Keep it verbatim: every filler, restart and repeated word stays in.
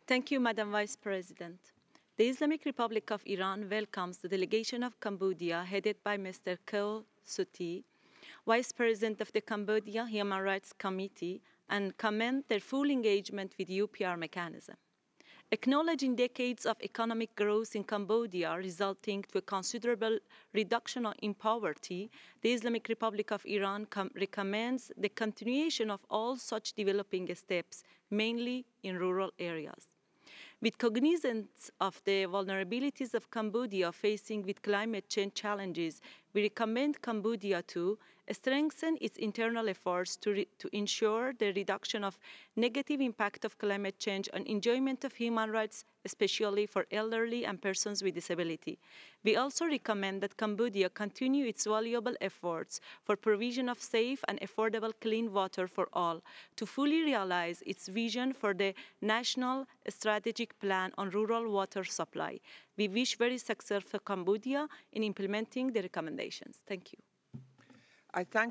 Thank you, Madam Vice President. The Islamic Republic of Iran welcomes the delegation of Cambodia headed by Mister Ko Suti, Vice President of the Cambodia Human Rights Committee, and commend their full engagement with the U P R mechanism. Acknowledging decades of economic growth in Cambodia resulting to a considerable reduction in poverty, the Islamic Republic of Iran recommends the continuation of all such developing steps, mainly in rural areas. With cognizance of the vulnerabilities of Cambodia facing with climate change challenges, we recommend Cambodia to strengthen its internal efforts to, to ensure the reduction of negative impact of climate change and enjoyment of human rights, especially for elderly and persons with disability. We also recommend that Cambodia continue its valuable efforts for provision of safe and affordable clean water for all to fully realize its vision for the National Strategic Plan on Rural Water Supply. We wish very success for Cambodia in implementing the recommendations. Thank you. I thank